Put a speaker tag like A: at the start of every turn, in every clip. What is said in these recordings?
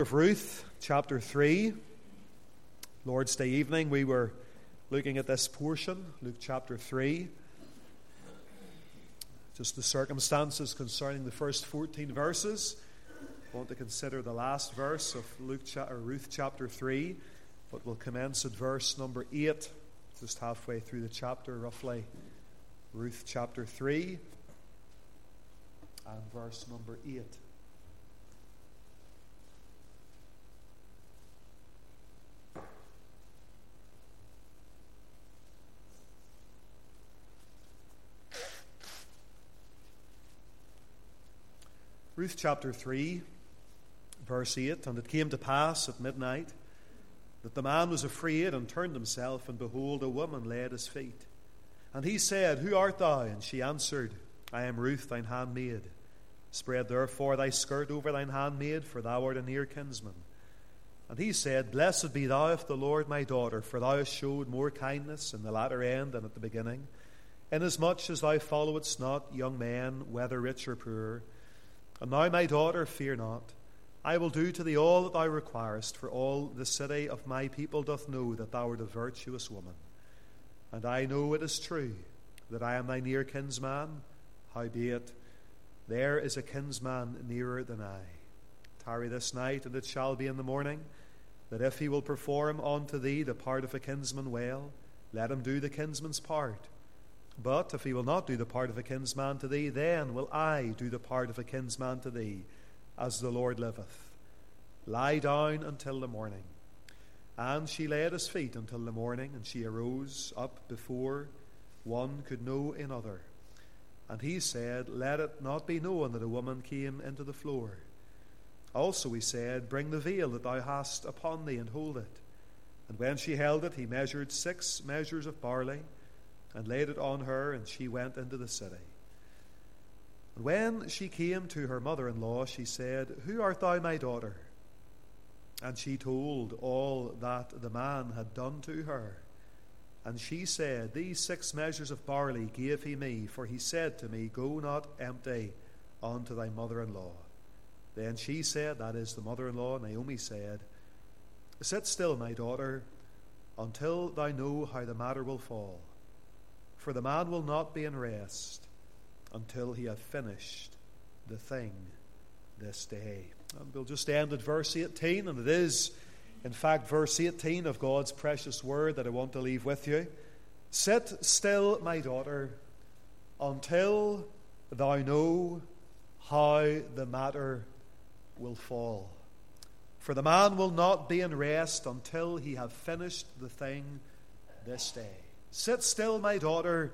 A: Of Ruth, chapter 3. Lord's Day evening, we were looking at this portion, Luke chapter 3. Just the circumstances concerning the first 14 verses. I want to consider the last verse of Ruth chapter 3, but we'll commence at verse number 8, just halfway through the chapter roughly. Ruth chapter 3 and verse number 8. Ruth chapter 3, verse 8, And it came to pass at midnight that the man was afraid and turned himself, and behold, a woman lay at his feet. And he said, Who art thou? And she answered, I am Ruth, thine handmaid. Spread therefore thy skirt over thine handmaid, for thou art a near kinsman. And he said, Blessed be thou of the Lord, my daughter, for thou hast showed more kindness in the latter end than at the beginning, inasmuch as thou followedst not young men, whether rich or poor. And now, my daughter, fear not. I will do to thee all that thou requirest, for all the city of my people doth know that thou art a virtuous woman. And I know it is true that I am thy near kinsman, howbeit there is a kinsman nearer than I. Tarry this night, and it shall be in the morning, that if he will perform unto thee the part of a kinsman well, let him do the kinsman's part. But if he will not do the part of a kinsman to thee, then will I do the part of a kinsman to thee, as the Lord liveth. Lie down until the morning. And she lay at his feet until the morning, and she arose up before one could know another. And he said, Let it not be known that a woman came into the floor. Also he said, Bring the veil that thou hast upon thee, and hold it. And when she held it, he measured 6 measures of barley, and laid it on her, and she went into the city. And when she came to her mother-in-law, she said, Who art thou, my daughter? And she told all that the man had done to her. And she said, These 6 measures of barley gave he me, for he said to me, Go not empty unto thy mother-in-law. Then she said, that is the mother-in-law, Naomi said, Sit still, my daughter, until thou know how the matter will fall. For the man will not be in rest until he hath finished the thing this day. And we'll just end at verse 18, and it is, in fact, verse 18 of God's precious word that I want to leave with you. Sit still, my daughter, until thou know how the matter will fall. For the man will not be in rest until he have finished the thing this day. Sit still, my daughter,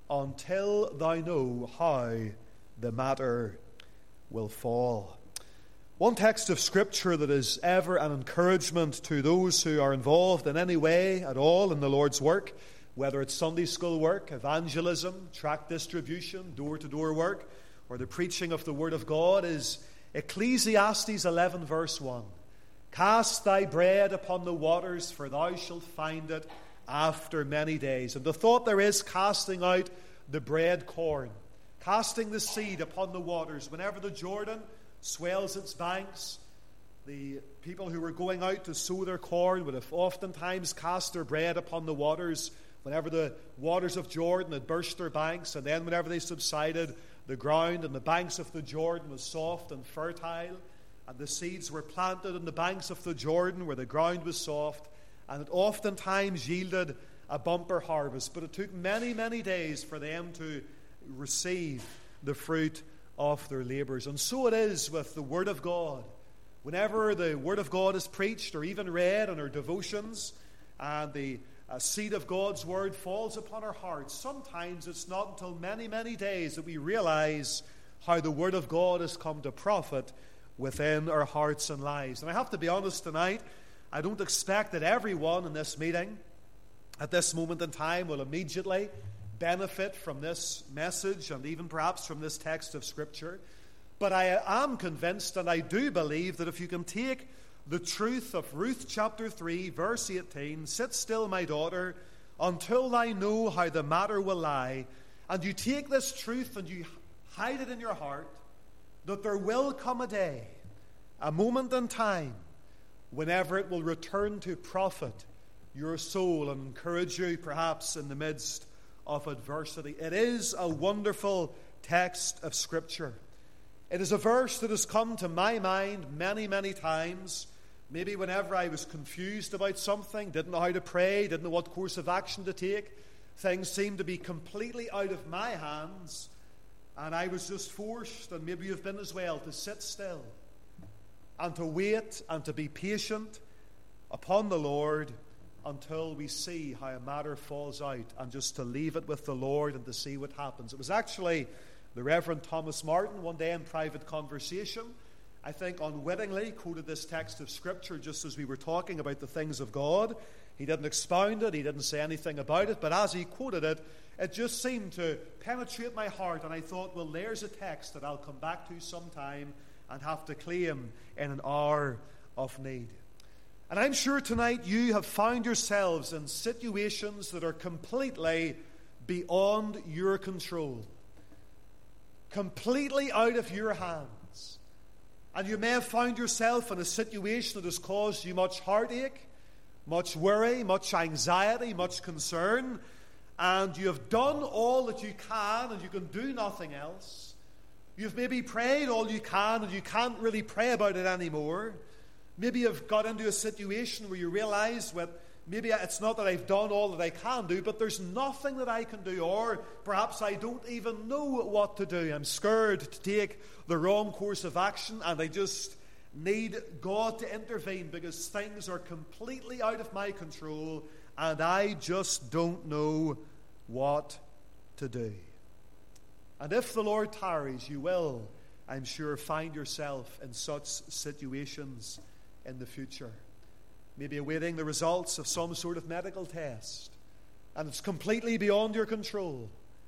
A: until thou know how the matter will fall. One text of Scripture that is ever an encouragement to those who are involved in any way at all in the Lord's work, whether it's Sunday school work, evangelism, tract distribution, door-to-door work, or the preaching of the Word of God, is Ecclesiastes 11 verse 1. Cast thy bread upon the waters, for thou shalt find it after many days. And the thought there is casting out the bread corn, casting the seed upon the waters. Whenever the Jordan swells its banks, the people who were going out to sow their corn would have oftentimes cast their bread upon the waters whenever the waters of Jordan had burst their banks, and then whenever they subsided, the ground and the banks of the Jordan was soft and fertile, and the seeds were planted on the banks of the Jordan where the ground was soft, and it oftentimes yielded a bumper harvest. But it took many, many days for them to receive the fruit of their labors. And so it is with the Word of God. Whenever the Word of God is preached or even read in our devotions, and the seed of God's Word falls upon our hearts, sometimes it's not until many, many days that we realize how the Word of God has come to profit within our hearts and lives. And I have to be honest tonight, I don't expect that everyone in this meeting at this moment in time will immediately benefit from this message and even perhaps from this text of Scripture. But I am convinced, and I do believe, that if you can take the truth of Ruth chapter 3, verse 18, Sit still, my daughter, until I know how the matter will lie, and you take this truth and you hide it in your heart, that there will come a day, a moment in time, whenever it will return to profit your soul and encourage you perhaps in the midst of adversity. It is a wonderful text of Scripture. It is a verse that has come to my mind many, many times. Maybe whenever I was confused about something, didn't know how to pray, didn't know what course of action to take, things seemed to be completely out of my hands, and I was just forced, and maybe you've been as well, to sit still and to wait and to be patient upon the Lord until we see how a matter falls out, and just to leave it with the Lord and to see what happens. It was actually the Reverend Thomas Martin, one day in private conversation, I think unwittingly quoted this text of Scripture just as we were talking about the things of God. He didn't expound it, he didn't say anything about it, but as he quoted it, it just seemed to penetrate my heart, and I thought, well, there's a text that I'll come back to sometime and have to claim in an hour of need. And I'm sure tonight you have found yourselves in situations that are completely beyond your control, completely out of your hands. And you may have found yourself in a situation that has caused you much heartache, much worry, much anxiety, much concern, and you have done all that you can and you can do nothing else. You've maybe prayed all you can and you can't really pray about it anymore. Maybe you've got into a situation where you realize, well, maybe it's not that I've done all that I can do, but there's nothing that I can do, or perhaps I don't even know what to do. I'm scared to take the wrong course of action, and I just need God to intervene because things are completely out of my control, and I just don't know what to do. And if the Lord tarries, you will, I'm sure, find yourself in such situations in the future. Maybe awaiting the results of some sort of medical test, and it's completely beyond your control.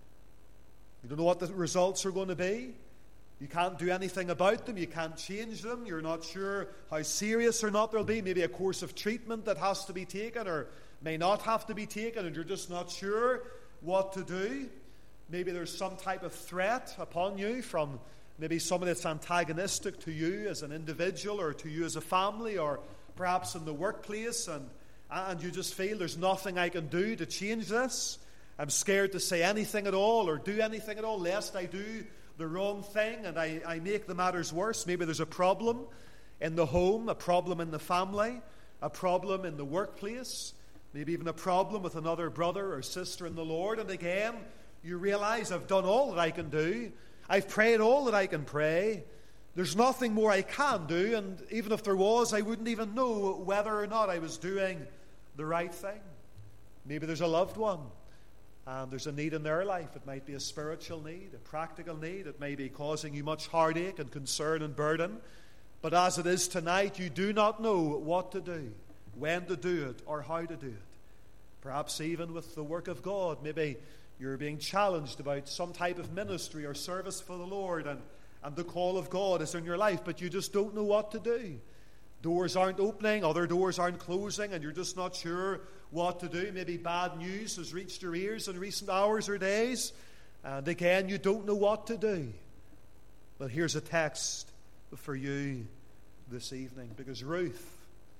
A: You don't know what the results are going to be. You can't do anything about them. You can't change them. You're not sure how serious or not they'll be. Maybe a course of treatment that has to be taken or may not have to be taken, and you're just not sure what to do. Maybe there's some type of threat upon you from maybe someone that's antagonistic to you as an individual or to you as a family, or perhaps in the workplace, and you just feel there's nothing I can do to change this. I'm scared to say anything at all or do anything at all, lest I do the wrong thing and I make the matters worse. Maybe there's a problem in the home, a problem in the family, a problem in the workplace, maybe even a problem with another brother or sister in the Lord. And again, you realize I've done all that I can do. I've prayed all that I can pray. There's nothing more I can do, and even if there was, I wouldn't even know whether or not I was doing the right thing. Maybe there's a loved one, and there's a need in their life. It might be a spiritual need, a practical need. It may be causing you much heartache and concern and burden. But as it is tonight, you do not know what to do, when to do it, or how to do it. Perhaps even with the work of God, maybe you're being challenged about some type of ministry or service for the Lord, and the call of God is in your life, but you just don't know what to do. Doors aren't opening, other doors aren't closing, and you're just not sure what to do. Maybe bad news has reached your ears in recent hours or days, and again, you don't know what to do. But here's a text for you this evening, because Ruth,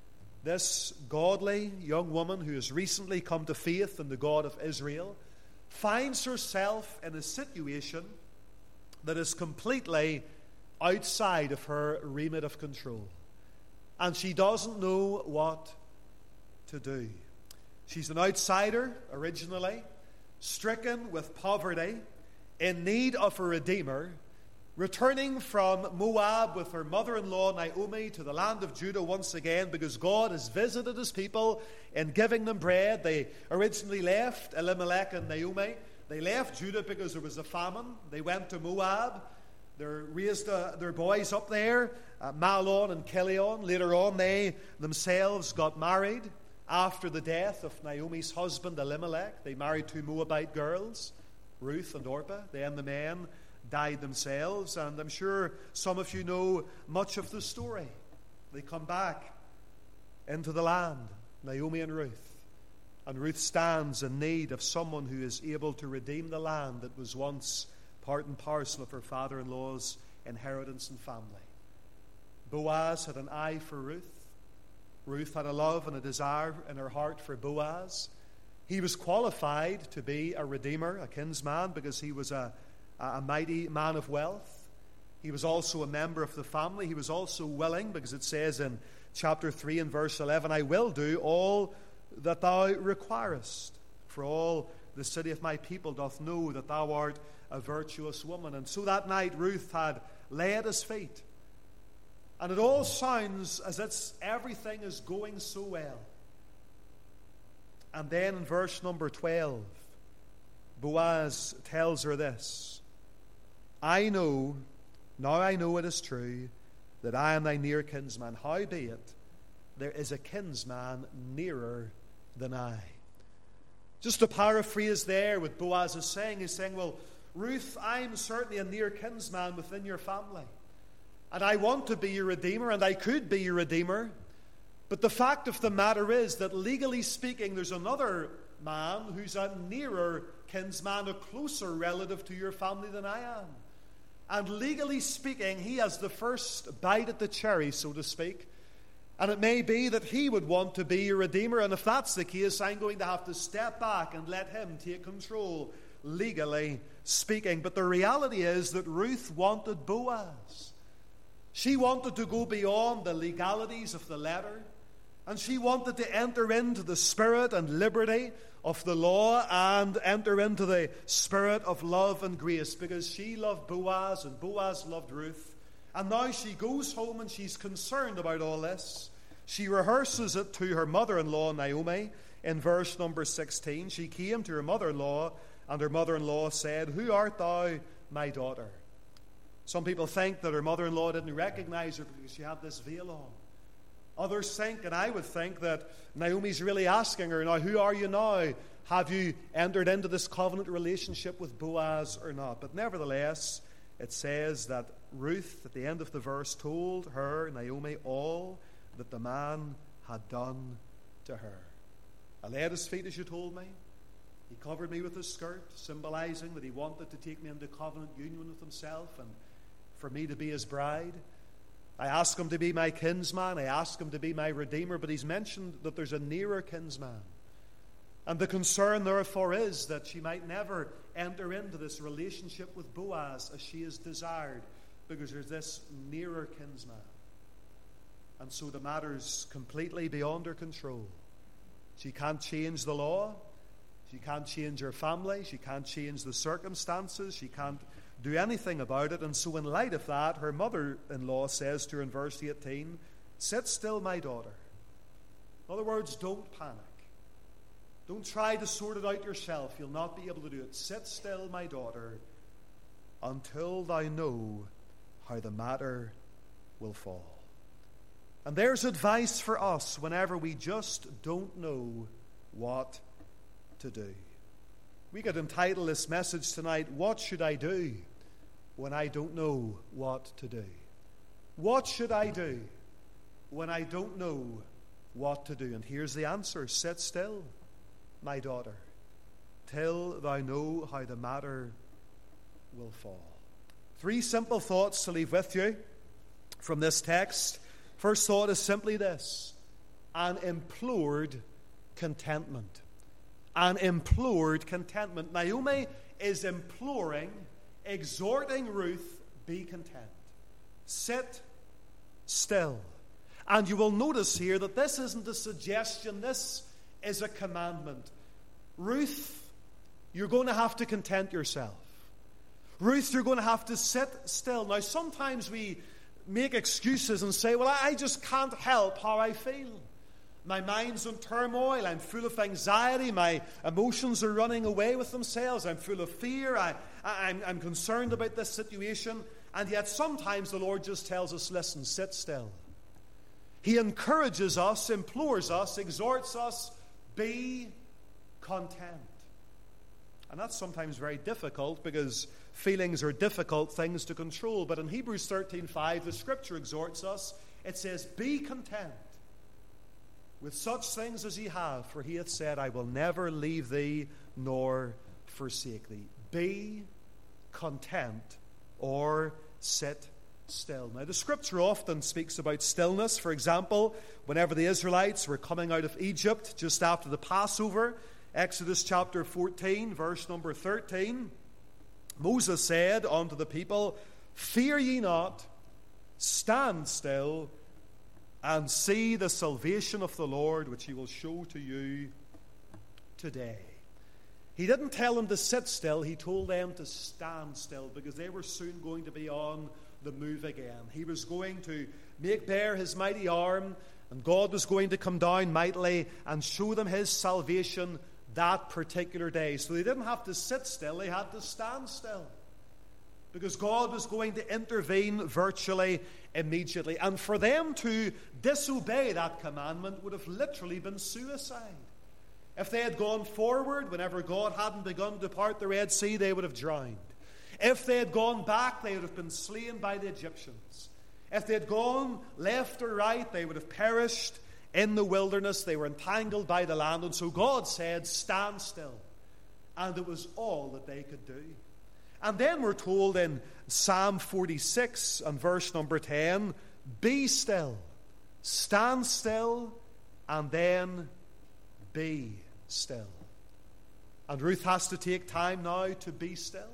A: this godly young woman who has recently come to faith in the God of Israel, finds herself in a situation that is completely outside of her remit of control. And she doesn't know what to do. She's an outsider originally, stricken with poverty, in need of a redeemer, returning from Moab with her mother-in-law Naomi to the land of Judah once again, because God has visited his people in giving them bread. They originally left Elimelech and Naomi. They left Judah because there was a famine. They went to Moab. They raised their boys up there, Mahlon and Chilion. Later on, they themselves got married after the death of Naomi's husband Elimelech. They married two Moabite girls, Ruth and Orpah. Then the men died themselves, and I'm sure some of you know much of the story. They come back into the land, Naomi and Ruth. And Ruth stands in need of someone who is able to redeem the land that was once part and parcel of her father-in-law's inheritance and family. Boaz had an eye for Ruth. Ruth had a love and a desire in her heart for Boaz. He was qualified to be a redeemer, a kinsman, because he was a mighty man of wealth. He was also a member of the family. He was also willing, because it says in chapter 3 and verse 11, I will do all that thou requirest, for all the city of my people doth know that thou art a virtuous woman. And so that night Ruth had lay at his feet. And it all sounds as if everything is going so well. And then in verse number 12, Boaz tells her this, I know it is true, that I am thy near kinsman. Howbeit, there is a kinsman nearer than I. Just to paraphrase there what Boaz is saying, he's saying, well, Ruth, I'm certainly a near kinsman within your family. And I want to be your redeemer, and I could be your redeemer. But the fact of the matter is that legally speaking, there's another man who's a nearer kinsman, a closer relative to your family than I am. And legally speaking, he has the first bite at the cherry, so to speak. And it may be that he would want to be your redeemer. And if that's the case, I'm going to have to step back and let him take control, legally speaking. But the reality is that Ruth wanted Boaz. She wanted to go beyond the legalities of the letter. And she wanted to enter into the spirit and liberty of the law and enter into the spirit of love and grace, because she loved Boaz and Boaz loved Ruth. And now she goes home and she's concerned about all this. She rehearses it to her mother-in-law, Naomi, in verse number 16. She came to her mother-in-law, and her mother-in-law said, Who art thou, my daughter? Some people think that her mother-in-law didn't recognize her because she had this veil on. Others think, and I would think, that Naomi's really asking her, now, who are you now? Have you entered into this covenant relationship with Boaz or not? But nevertheless, it says that Ruth, at the end of the verse, told her, Naomi, all that the man had done to her. I lay at his feet, as you told me. He covered me with his skirt, symbolizing that he wanted to take me into covenant union with himself and for me to be his bride. I asked him to be my kinsman. I asked him to be my redeemer. But he's mentioned that there's a nearer kinsman. And the concern, therefore, is that she might never enter into this relationship with Boaz as she is desired, because there's this nearer kinsman. And so the matter's completely beyond her control. She can't change the law. She can't change her family. She can't change the circumstances. She can't do anything about it. And so in light of that, her mother-in-law says to her in verse 18, Sit still, my daughter. In other words, don't panic. Don't try to sort it out yourself. You'll not be able to do it. Sit still, my daughter, until thou know how the matter will fall. And there's advice for us whenever we just don't know what to do. We could entitle this message tonight, What Should I Do When I Don't Know What to Do? What should I do when I don't know what to do? And here's the answer. Sit still, my daughter, till thou know how the matter will fall. 3 simple thoughts to leave with you from this text. First thought is simply this: an implored contentment. An implored contentment. Naomi is imploring, exhorting Ruth, be content. Sit still. And you will notice here that this isn't a suggestion, this is a commandment. Ruth, you're going to have to content yourself. Ruth, you're going to have to sit still. Now, sometimes we make excuses and say, well, I just can't help how I feel. My mind's in turmoil. I'm full of anxiety. My emotions are running away with themselves. I'm full of fear. I'm concerned about this situation. And yet sometimes the Lord just tells us, listen, sit still. He encourages us, implores us, exhorts us, be content. And that's sometimes very difficult because feelings are difficult things to control. But in Hebrews 13:5, the Scripture exhorts us. It says, be content with such things as ye have, for he hath said, I will never leave thee nor forsake thee. Be content or sit still. Now, the scripture often speaks about stillness. For example, whenever the Israelites were coming out of Egypt just after the Passover, Exodus chapter 14, verse number 13, Moses said unto the people, "Fear ye not, stand still, and see the salvation of the Lord, which he will show to you today." He didn't tell them to sit still, he told them to stand still, because they were soon going to be on the move again. He was going to make bare his mighty arm, and God was going to come down mightily and show them his salvation that particular day. So they didn't have to sit still, they had to stand still, because God was going to intervene virtually immediately. And for them to disobey that commandment would have literally been suicide. If they had gone forward whenever God hadn't begun to part the Red Sea, they would have drowned. If they had gone back, they would have been slain by the Egyptians. If they had gone left or right, they would have perished in the wilderness. They were entangled by the land. And so God said, "Stand still." And it was all that they could do. And then we're told in Psalm 46 and verse number 10, "Be still, stand still, and then be still." And Ruth has to take time now to be still.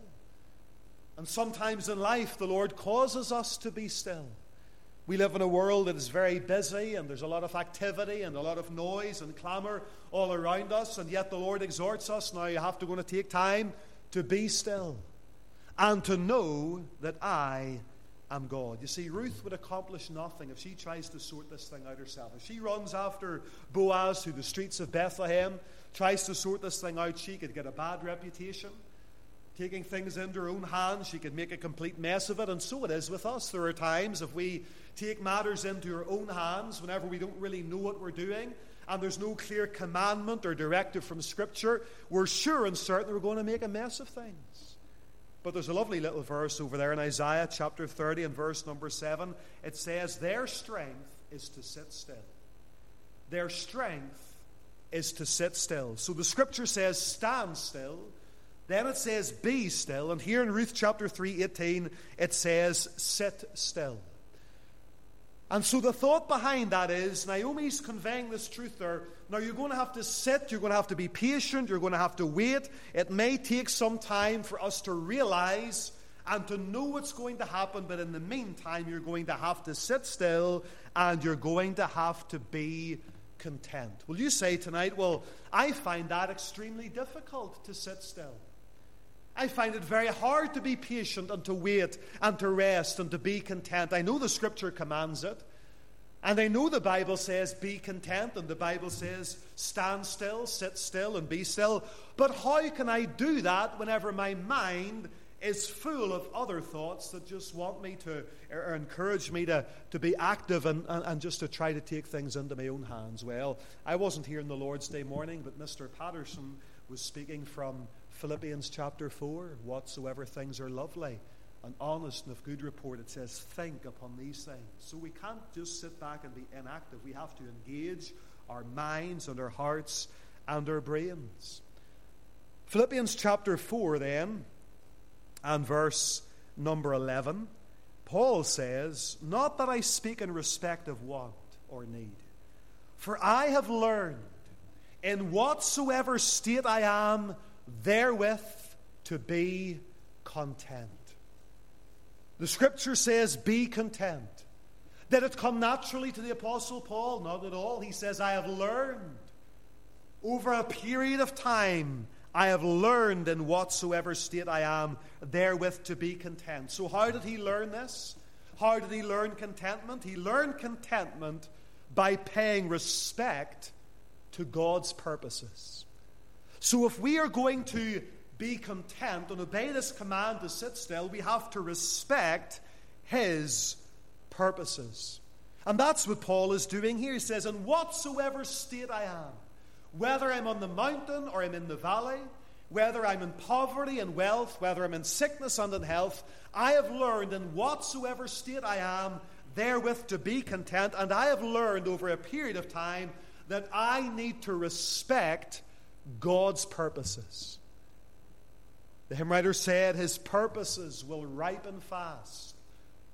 A: And sometimes in life, the Lord causes us to be still. We live in a world that is very busy, and there's a lot of activity and a lot of noise and clamor all around us, and yet the Lord exhorts us, now you have to go and take time to be still and to know that I am God. You see, Ruth would accomplish nothing if she tries to sort this thing out herself. If she runs after Boaz through the streets of Bethlehem, tries to sort this thing out, she could get a bad reputation. Taking things into her own hands, she could make a complete mess of it. And so it is with us. There are times if we take matters into our own hands, whenever we don't really know what we're doing, and there's no clear commandment or directive from Scripture, we're sure and certain we're going to make a mess of things. But there's a lovely little verse over there in Isaiah chapter 30 and verse number 7. It says, "Their strength is to sit still." Their strength is to sit still. So the Scripture says, "Stand still." Then it says, "Be still." And here in Ruth chapter 3:18, it says, "Sit still." And so the thought behind that is, Naomi's conveying this truth there. Now you're going to have to sit, you're going to have to be patient, you're going to have to wait. It may take some time for us to realize and to know what's going to happen, but in the meantime, you're going to have to sit still and you're going to have to be content. Will you say tonight, well, I find that extremely difficult to sit still. I find it very hard to be patient and to wait and to rest and to be content. I know the Scripture commands it. And I know the Bible says be content, and the Bible says stand still, sit still, and be still. But how can I do that whenever my mind is full of other thoughts that just want me to, or encourage me to be active and just to try to take things into my own hands? Well, I wasn't here on the Lord's Day morning, but Mr. Patterson was speaking from Philippians chapter 4, "Whatsoever things are lovely and honest and of good report," it says, think upon these things. So we can't just sit back and be inactive. We have to engage our minds and our hearts and our brains. Philippians chapter 4 then, and verse number 11, Paul says, "Not that I speak in respect of want or need, for I have learned in whatsoever state I am, therewith to be content." The Scripture says, be content. Did it come naturally to the Apostle Paul? Not at all. He says, I have learned. Over a period of time, I have learned in whatsoever state I am, therewith to be content. So how did he learn this? How did he learn contentment? He learned contentment by paying respect to God's purposes. So if we are going to be content and obey this command to sit still, we have to respect His purposes. And that's what Paul is doing here. He says, in whatsoever state I am, whether I'm on the mountain or I'm in the valley, whether I'm in poverty and wealth, whether I'm in sickness and in health, I have learned in whatsoever state I am, therewith to be content. And I have learned over a period of time that I need to respect God's purposes. The hymn writer said, His purposes will ripen fast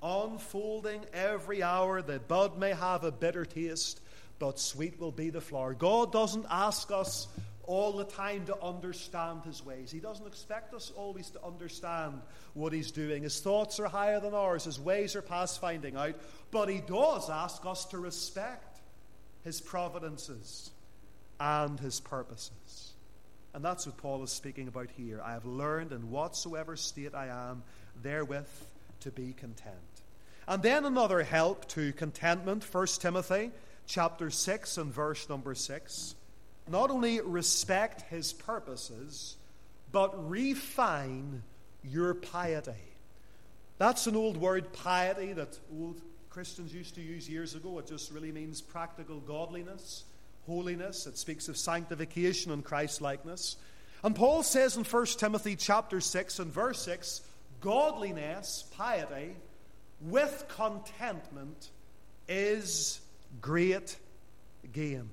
A: unfolding every hour. The bud may have a bitter taste, but sweet will be the flower. God doesn't ask us all the time to understand his ways. He doesn't expect us always to understand what he's doing. His thoughts are higher than ours. His ways are past finding out. But he does ask us to respect his providences and his purposes. And that's what Paul is speaking about here. I have learned in whatsoever state I am, therewith to be content. And then another help to contentment, 1 Timothy chapter 6 and verse number 6. Not only respect his purposes, but refine your piety. That's an old word, piety, that old Christians used to use years ago. It just really means practical godliness, holiness. It speaks of sanctification and Christ-likeness. And Paul says in 1 Timothy chapter 6 and verse 6, godliness, piety, with contentment is great gain.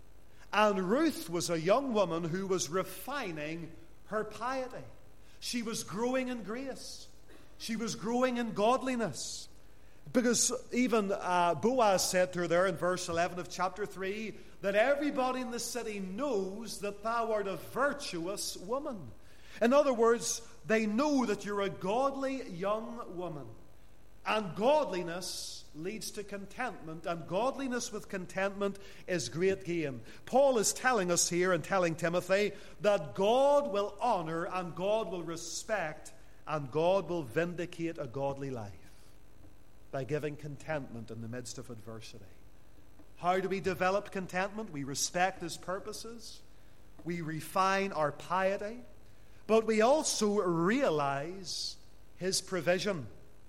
A: And Ruth was a young woman who was refining her piety. She was growing in grace. She was growing in godliness. Because even Boaz said to her there in verse 11 of chapter 3, that everybody in the city knows that thou art a virtuous woman. In other words, they know that you're a godly young woman. And godliness leads to contentment, and godliness with contentment is great gain. Paul is telling us here and telling Timothy that God will honor and God will respect and God will vindicate a godly life by giving contentment in the midst of adversity. How do we develop contentment? We respect his purposes, we refine our piety, but we also realize his provision.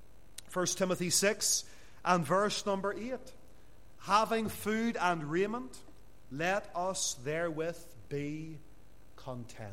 A: 1 Timothy 6 and verse number 8. Having food and raiment, let us therewith be content.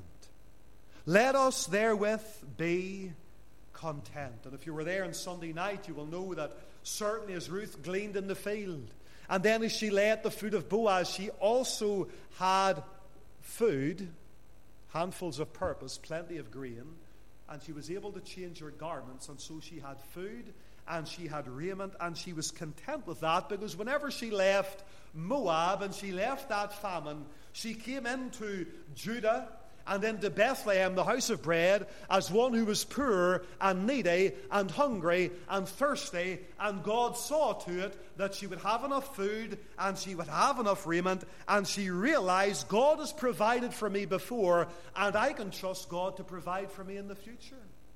A: Let us therewith be content. And if you were there on Sunday night, you will know that certainly as Ruth gleaned in the field, and then as she lay at the foot of Boaz, she also had food, handfuls of purpose, plenty of grain, and she was able to change her garments, and so she had food and she had raiment, and she was content with that, because whenever she left Moab and she left that famine, she came into Judah and into Bethlehem, the house of bread, as one who was poor and needy and hungry and thirsty, and God saw to it that she would have enough food and she would have enough raiment, and she realized God has provided for me before, and I can trust God to provide for me in the future.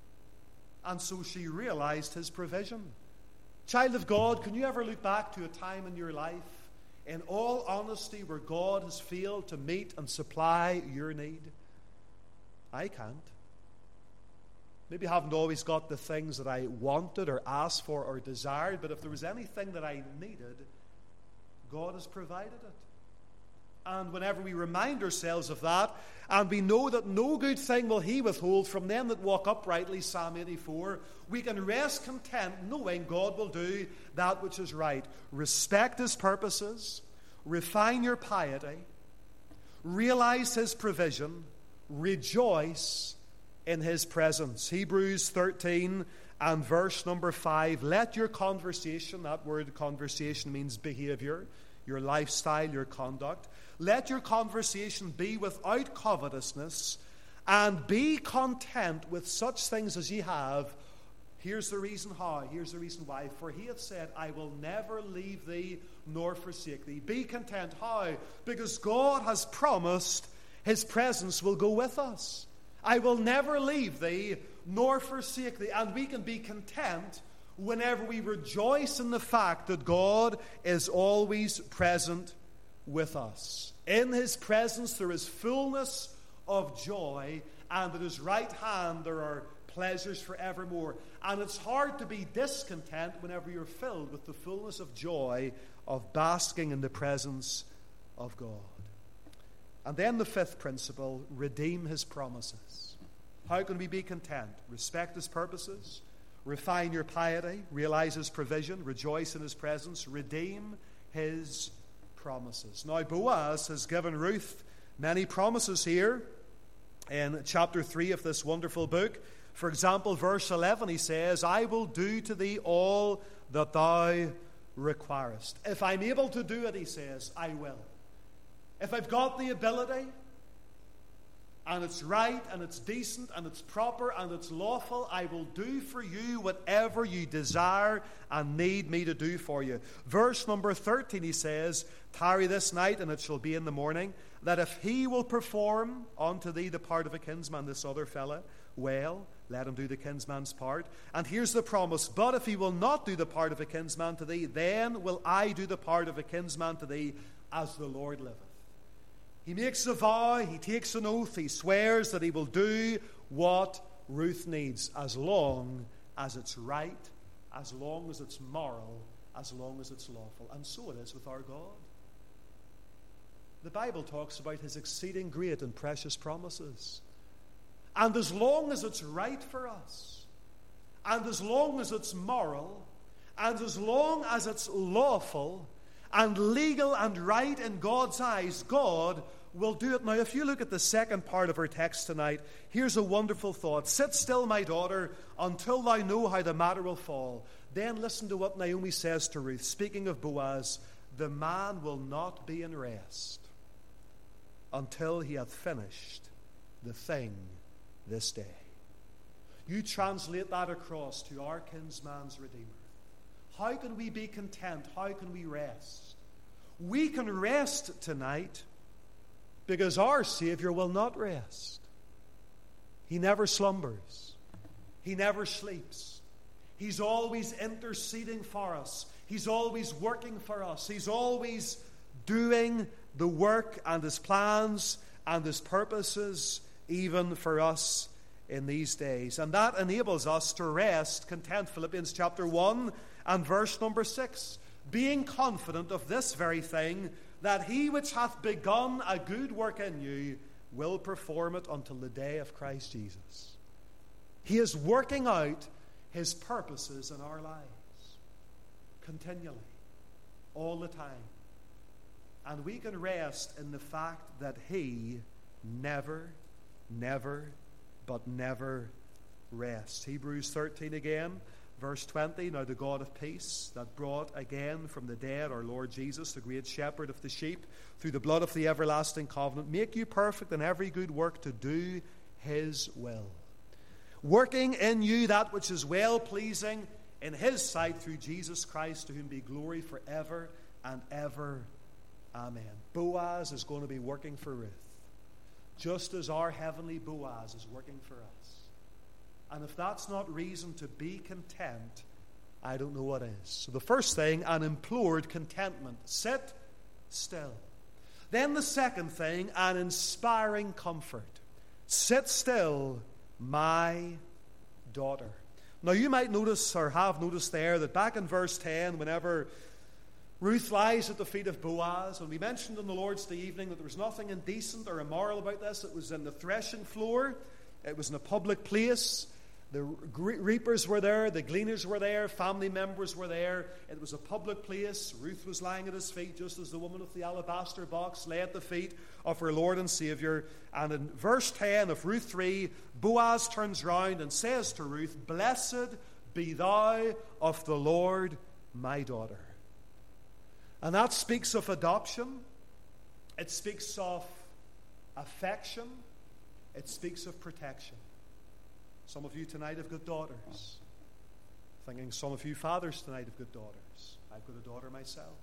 A: And so she realized his provision. Child of God, can you ever look back to a time in your life, in all honesty, where God has failed to meet and supply your need? I can't. Maybe I haven't always got the things that I wanted or asked for or desired, but if there was anything that I needed, God has provided it. And whenever we remind ourselves of that, and we know that no good thing will he withhold from them that walk uprightly, Psalm 84, we can rest content knowing God will do that which is right. Respect his purposes, refine your piety, realize his provision, rejoice in his presence. Hebrews 13 and verse number 5. Let your conversation, that word conversation means behavior, your lifestyle, your conduct. Let your conversation be without covetousness, and be content with such things as ye have. Here's the reason how. Here's the reason why. For he hath said, I will never leave thee nor forsake thee. Be content. How? Because God has promised his presence will go with us. I will never leave thee nor forsake thee. And we can be content whenever we rejoice in the fact that God is always present with us. In his presence there is fullness of joy, and at his right hand there are pleasures forevermore. And it's hard to be discontent whenever you're filled with the fullness of joy of basking in the presence of God. And then the fifth principle, redeem his promises. How can we be content? Respect his purposes, refine your piety, realize his provision, rejoice in his presence, redeem his promises. Now, Boaz has given Ruth many promises here in chapter 3 of this wonderful book. For example, verse 11, he says, I will do to thee all that thou requirest. If I'm able to do it, he says, I will. If I've got the ability, and it's right, and it's decent, and it's proper, and it's lawful, I will do for you whatever you desire and need me to do for you. Verse number 13, he says, tarry this night, and it shall be in the morning, that if he will perform unto thee the part of a kinsman, this other fella, well, let him do the kinsman's part. And here's the promise, but if he will not do the part of a kinsman to thee, then will I do the part of a kinsman to thee, as the Lord liveth. He makes a vow, he takes an oath, he swears that he will do what Ruth needs, as long as it's right, as long as it's moral, as long as it's lawful. And so it is with our God. The Bible talks about his exceeding great and precious promises. And as long as it's right for us, and as long as it's moral, and as long as it's lawful, and legal and right in God's eyes, God will do it. Now, if you look at the second part of our text tonight, here's a wonderful thought. Sit still, my daughter, until thou know how the matter will fall. Then listen to what Naomi says to Ruth. Speaking of Boaz, the man will not be in rest until he hath finished the thing this day. You translate that across to our kinsman's Redeemer. How can we be content? How can we rest? We can rest tonight because our Savior will not rest. He never slumbers. He never sleeps. He's always interceding for us. He's always working for us. He's always doing the work and his plans and his purposes even for us in these days. And that enables us to rest content. Philippians chapter 1 and verse number 6. Being confident of this very thing, that he which hath begun a good work in you will perform it until the day of Christ Jesus. He is working out his purposes in our lives continually, all the time. And we can rest in the fact that he never rests. Hebrews 13 again, verse 20. Now the God of peace, that brought again from the dead our Lord Jesus, the great shepherd of the sheep, through the blood of the everlasting covenant, make you perfect in every good work to do his will, working in you that which is well-pleasing in his sight, through Jesus Christ, to whom be glory forever and ever. Amen. Boaz is going to be working for Ruth, just as our heavenly Boaz is working for us. And if that's not reason to be content, I don't know what is. So the first thing, an implored contentment. Sit still. Then the second thing, an inspiring comfort. Sit still, my daughter. Now you might notice, or have noticed there, that back in verse 10, whenever Ruth lies at the feet of Boaz, and we mentioned on the Lord's Day evening that there was nothing indecent or immoral about this. It was in the threshing floor. It was in a public place. The reapers were there. The gleaners were there. Family members were there. It was a public place. Ruth was lying at his feet, just as the woman with the alabaster box lay at the feet of her Lord and Savior. And in verse 10 of Ruth 3, Boaz turns round and says to Ruth, "Blessed be thou of the Lord, my daughter." And that speaks of adoption. It speaks of affection. It speaks of protection. Some of you tonight have got daughters. Thinking some of you fathers tonight have got daughters. I've got a daughter myself.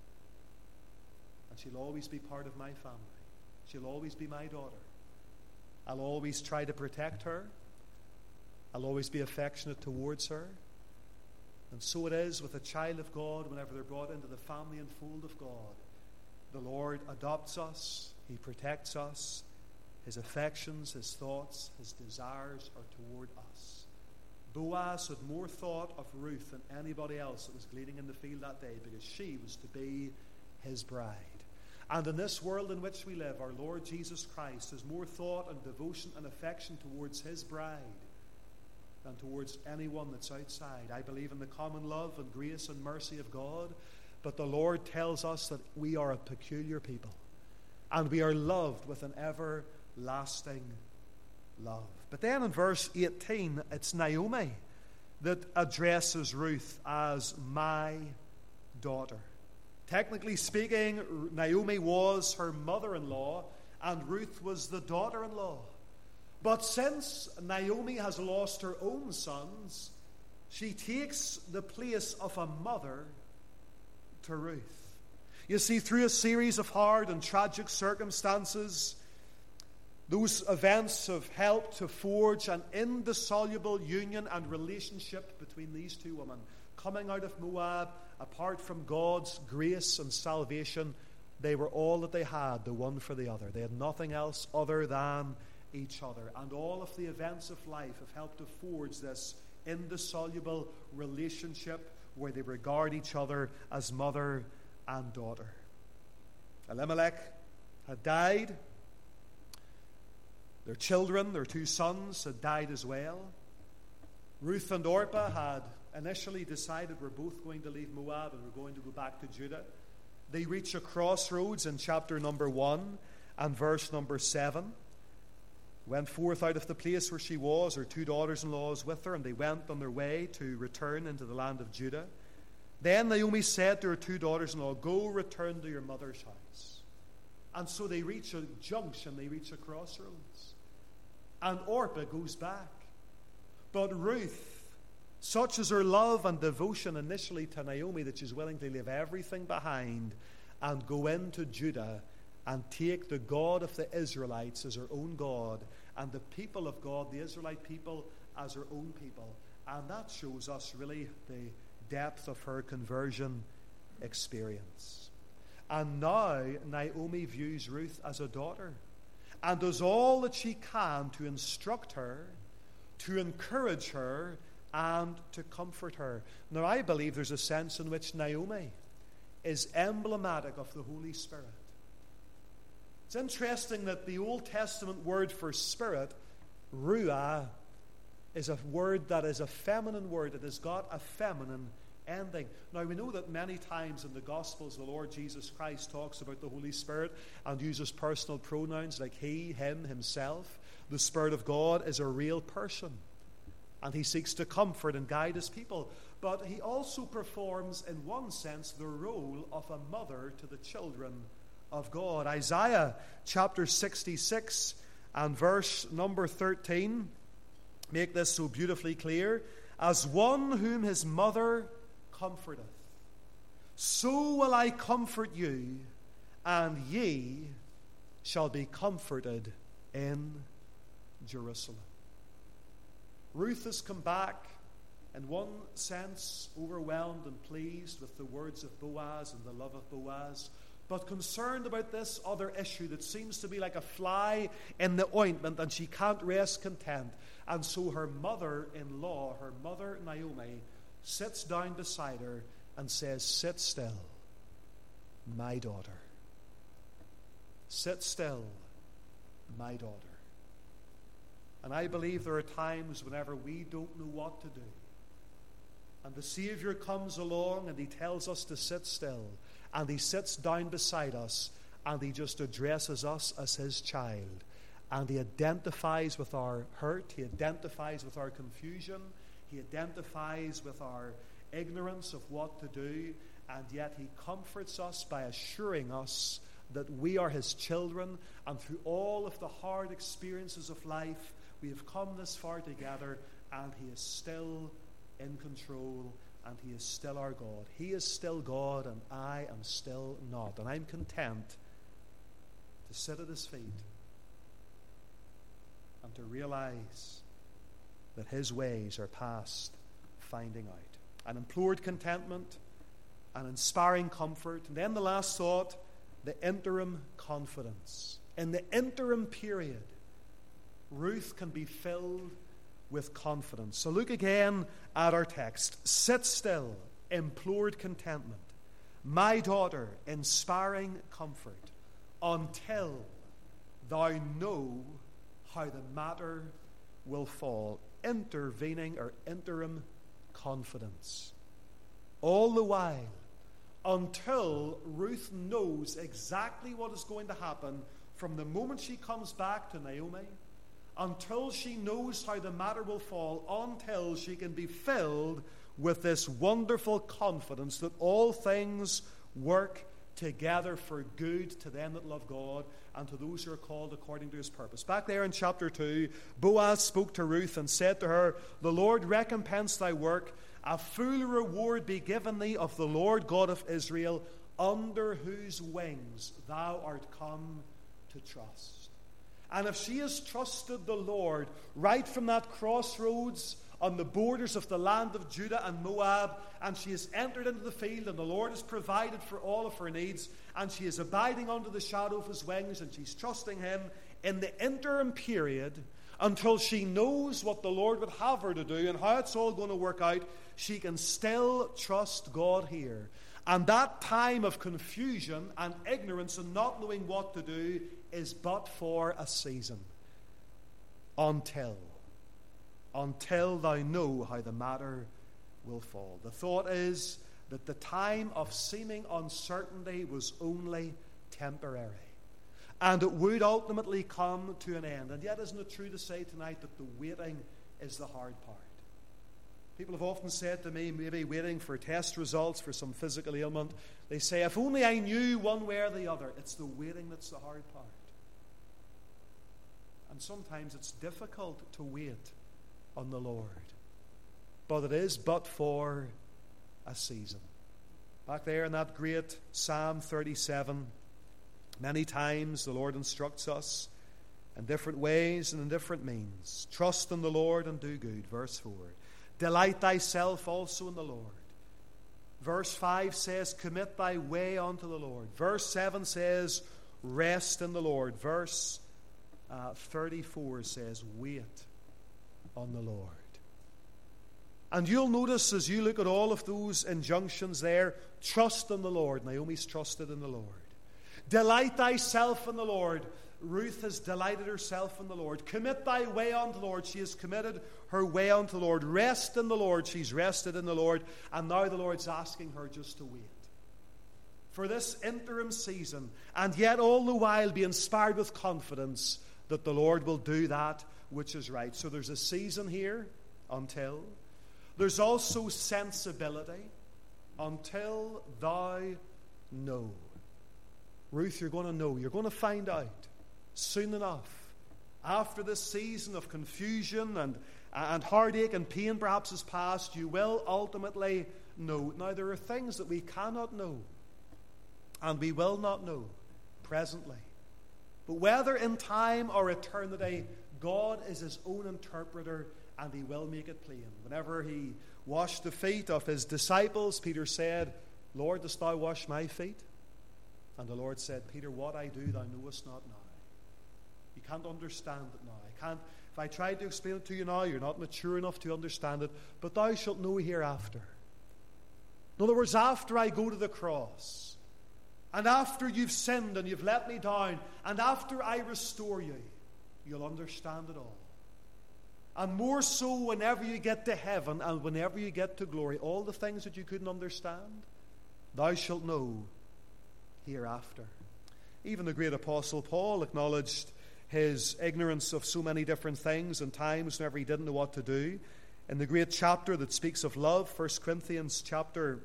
A: And she'll always be part of my family. She'll always be my daughter. I'll always try to protect her. I'll always be affectionate towards her. And so it is with a child of God whenever they're brought into the family and fold of God. The Lord adopts us. He protects us. His affections, his thoughts, his desires are toward us. Boaz had more thought of Ruth than anybody else that was gleaning in the field that day, because she was to be his bride. And in this world in which we live, our Lord Jesus Christ has more thought and devotion and affection towards his bride than towards anyone that's outside. I believe in the common love and grace and mercy of God, but the Lord tells us that we are a peculiar people, and we are loved with an everlasting love. But then in verse 18, it's Naomi that addresses Ruth as my daughter. Technically speaking, Naomi was her mother-in-law and Ruth was the daughter-in-law. But since Naomi has lost her own sons, she takes the place of a mother to Ruth. You see, through a series of hard and tragic circumstances, those events have helped to forge an indissoluble union and relationship between these two women. Coming out of Moab, apart from God's grace and salvation, they were all that they had, the one for the other. They had nothing else other than each other. And all of the events of life have helped to forge this indissoluble relationship where they regard each other as mother and daughter. Elimelech had died. Their children, their two sons, had died as well. Ruth and Orpah had initially decided we're both going to leave Moab and we're going to go back to Judah. They reach a crossroads in chapter number 1 and verse number 7. Went forth out of the place where she was, her two daughters-in-laws with her, and they went on their way to return into the land of Judah. Then Naomi said to her two daughters-in-law, "Go return to your mother's house." And so they reach a junction, they reach a crossroads. And Orpah goes back. But Ruth, such is her love and devotion initially to Naomi that she's willing to leave everything behind and go into Judah and take the God of the Israelites as her own God and the people of God, the Israelite people, as her own people. And that shows us really the depth of her conversion experience. And now Naomi views Ruth as a daughter and does all that she can to instruct her, to encourage her, and to comfort her. Now, I believe there's a sense in which Naomi is emblematic of the Holy Spirit. It's interesting that the Old Testament word for spirit, ruah, is a word that is a feminine word. It has got a feminine ending. Now, we know that many times in the Gospels the Lord Jesus Christ talks about the Holy Spirit and uses personal pronouns like he, him, himself. The Spirit of God is a real person, and he seeks to comfort and guide his people. But he also performs, in one sense, the role of a mother to the children of God. Isaiah chapter 66 and verse number 13 make this so beautifully clear. As one whom his mother comforteth, so will I comfort you, and ye shall be comforted in Jerusalem. Ruth has come back, in one sense, overwhelmed and pleased with the words of Boaz and the love of Boaz, but concerned about this other issue that seems to be like a fly in the ointment, and she can't rest content. And so her mother-in-law, her mother Naomi, sits down beside her and says, "Sit still, my daughter. Sit still, my daughter." And I believe there are times whenever we don't know what to do, and the Savior comes along and he tells us to sit still, and he sits down beside us and he just addresses us as his child, and he identifies with our hurt, he identifies with our confusion, he identifies with our ignorance of what to do, and yet he comforts us by assuring us that we are his children, and through all of the hard experiences of life we have come this far together, and he is still in control, and he is still our God. He is still God, and I am still not. And I'm content to sit at his feet and to realize that his ways are past finding out. An implored contentment, an inspiring comfort. And then the last thought, the interim confidence. In the interim period, Ruth can be filled with confidence. So look again at our text. Sit still, implored contentment. My daughter, inspiring comfort, until thou know how the matter will fall. Intervening or interim confidence. All the while, until Ruth knows exactly what is going to happen from the moment she comes back to Naomi until she knows how the matter will fall, until she can be filled with this wonderful confidence that all things work together for good to them that love God and to those who are called according to his purpose. Back there in chapter 2, Boaz spoke to Ruth and said to her, "The Lord recompense thy work, a full reward be given thee of the Lord God of Israel, under whose wings thou art come to trust." And if she has trusted the Lord right from that crossroads on the borders of the land of Judah and Moab, and she has entered into the field, and the Lord has provided for all of her needs, and she is abiding under the shadow of his wings, and she's trusting him in the interim period until she knows what the Lord would have her to do and how it's all going to work out, she can still trust God here. And that time of confusion and ignorance and not knowing what to do is but for a season. Until thou know how the matter will fall. The thought is that the time of seeming uncertainty was only temporary, and it would ultimately come to an end. And yet, isn't it true to say tonight that the waiting is the hard part? People have often said to me, maybe waiting for test results for some physical ailment, they say, if only I knew one way or the other. It's the waiting that's the hard part. And sometimes it's difficult to wait on the Lord, but it is but for a season. Back there in that great Psalm 37, many times the Lord instructs us in different ways and in different means. Trust in the Lord and do good. Verse 4. Delight thyself also in the Lord. Verse 5 says, commit thy way unto the Lord. Verse 7 says, rest in the Lord. Verse 34 says, wait on the Lord. And you'll notice as you look at all of those injunctions there, trust in the Lord. Naomi's trusted in the Lord. Delight thyself in the Lord. Ruth has delighted herself in the Lord. Commit thy way unto the Lord. She has committed her way unto the Lord. Rest in the Lord. She's rested in the Lord. And now the Lord's asking her just to wait for this interim season, and yet all the while be inspired with confidence that the Lord will do that which is right. So there's a season here until. There's also sensibility until thou know. Ruth, you're going to know. You're going to find out soon enough. After this season of confusion and heartache and pain perhaps has passed, you will ultimately know. Now, there are things that we cannot know and we will not know presently. But whether in time or eternity, God is his own interpreter, and he will make it plain. Whenever he washed the feet of his disciples, Peter said, Lord, dost thou wash my feet? And the Lord said, Peter, what I do thou knowest not now. You can't understand it now. If I tried to explain it to you now, you're not mature enough to understand it, but thou shalt know hereafter. In other words, after I go to the cross, and after you've sinned and you've let me down, and after I restore you, you'll understand it all. And more so whenever you get to heaven and whenever you get to glory, all the things that you couldn't understand, thou shalt know hereafter. Even the great apostle Paul acknowledged his ignorance of so many different things and times whenever he didn't know what to do. In the great chapter that speaks of love, 1 Corinthians chapter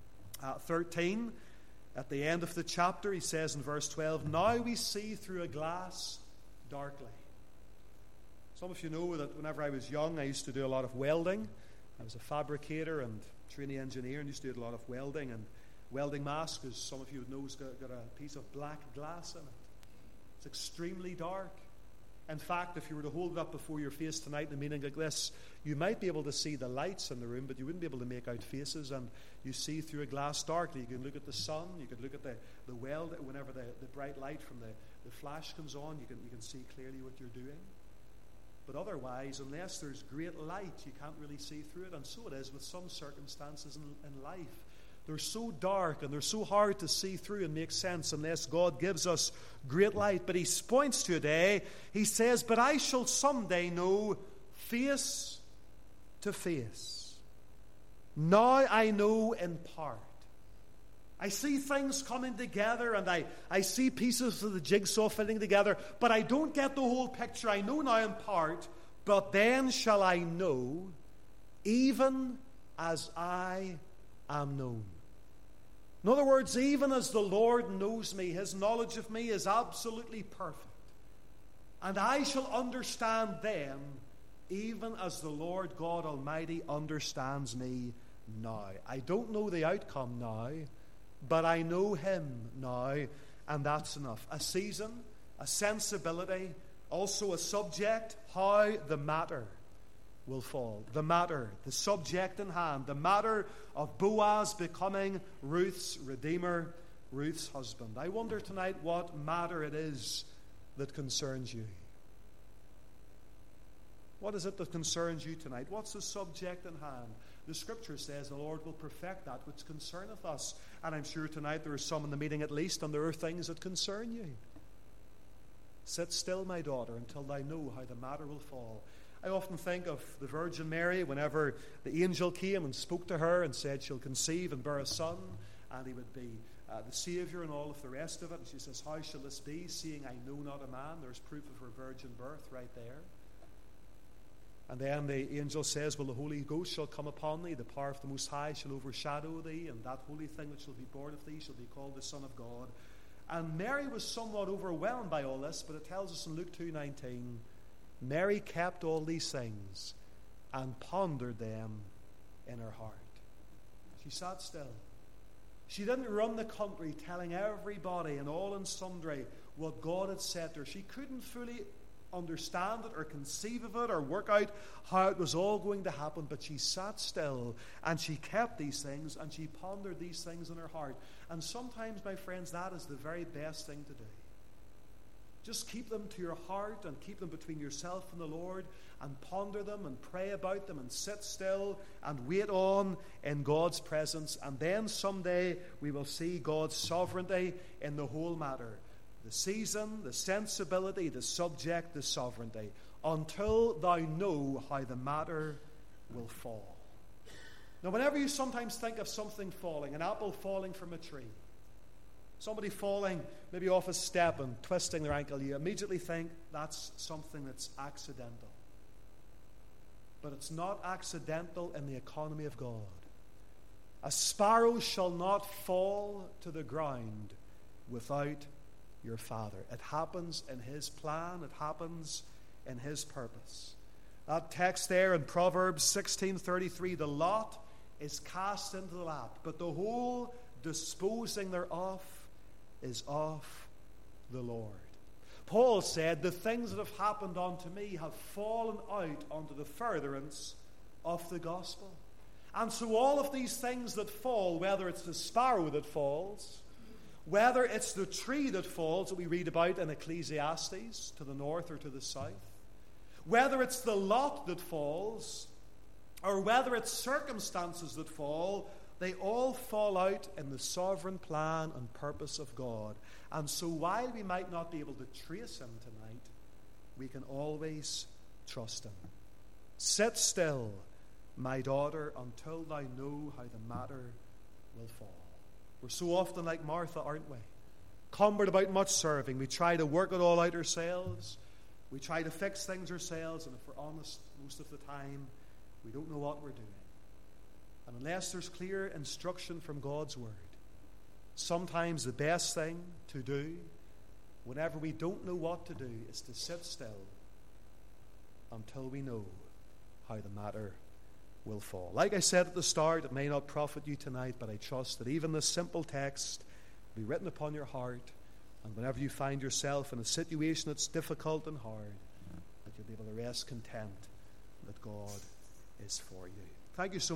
A: 13, at the end of the chapter, he says in verse 12, now we see through a glass darkly. Some of you know that whenever I was young, I used to do a lot of welding. I was a fabricator and trainee engineer and used to do a lot of welding. And welding mask, as some of you would know, has got a piece of black glass in it. It's extremely dark. In fact, if you were to hold it up before your face tonight in a meeting like this, you might be able to see the lights in the room, but you wouldn't be able to make out faces, and you see through a glass darkly. You can look at the sun, you can look at the weld, whenever the bright light from the flash comes on, you can see clearly what you're doing. But otherwise, unless there's great light, you can't really see through it. And so it is with some circumstances in life. They're so dark and they're so hard to see through and make sense unless God gives us great light. But he points to a day, he says, but I shall someday know face to face. Now I know in part. I see things coming together, and I see pieces of the jigsaw fitting together, but I don't get the whole picture. I know now in part, but then shall I know, even as I am known. In other words, even as the Lord knows me, his knowledge of me is absolutely perfect. And I shall understand them, even as the Lord God Almighty understands me now. I don't know the outcome now, but I know him now, and that's enough. A season, a sensibility, also a subject, how the matter will fall. The matter, the subject in hand, the matter of Boaz becoming Ruth's redeemer, Ruth's husband. I wonder tonight what matter it is that concerns you. What is it that concerns you tonight? What's the subject in hand? The Scripture says the Lord will perfect that which concerneth us. And I'm sure tonight there are some in the meeting at least, and there are things that concern you. Sit still, my daughter, until thou know how the matter will fall. I often think of the Virgin Mary whenever the angel came and spoke to her and said she'll conceive and bear a son, and he would be the Savior and all of the rest of it. And she says, how shall this be, seeing I know not a man? There's proof of her virgin birth right there. And then the angel says, well, the Holy Ghost shall come upon thee, the power of the Most High shall overshadow thee, and that holy thing that shall be born of thee shall be called the Son of God. And Mary was somewhat overwhelmed by all this, but it tells us in Luke 2:19, Mary kept all these things and pondered them in her heart. She sat still. She didn't run the country telling everybody and all and sundry what God had said to her. She couldn't fully understand it or conceive of it or work out how it was all going to happen, but she sat still and she kept these things and she pondered these things in her heart. And sometimes, my friends, that is the very best thing to do. Just keep them to your heart and keep them between yourself and the Lord, and ponder them and pray about them and sit still and wait on in God's presence. And then someday we will see God's sovereignty in the whole matter. The season, the sensibility, the subject, the sovereignty, until thou know how the matter will fall. Now, whenever you sometimes think of something falling, an apple falling from a tree, somebody falling maybe off a step and twisting their ankle, you immediately think that's something that's accidental. But it's not accidental in the economy of God. A sparrow shall not fall to the ground without your Father. It happens in his plan. It happens in his purpose. That text there in Proverbs 16:33, the lot is cast into the lap, but the whole disposing thereof is of the Lord. Paul said, the things that have happened unto me have fallen out unto the furtherance of the gospel. And so all of these things that fall, whether it's the sparrow that falls, whether it's the tree that falls that we read about in Ecclesiastes to the north or to the south, whether it's the lot that falls, or whether it's circumstances that fall, they all fall out in the sovereign plan and purpose of God. And so while we might not be able to trace him tonight, we can always trust him. Sit still, my daughter, until thou know how the matter will fall. We're so often like Martha, aren't we? Cumbered about much serving. We try to work it all out ourselves. We try to fix things ourselves, and if we're honest, most of the time, we don't know what we're doing. And unless there's clear instruction from God's Word, sometimes the best thing to do, whenever we don't know what to do, is to sit still until we know how the matter will fall. Like I said at the start, it may not profit you tonight, but I trust that even this simple text will be written upon your heart, and whenever you find yourself in a situation that's difficult and hard, that you'll be able to rest content that God is for you. Thank you so much.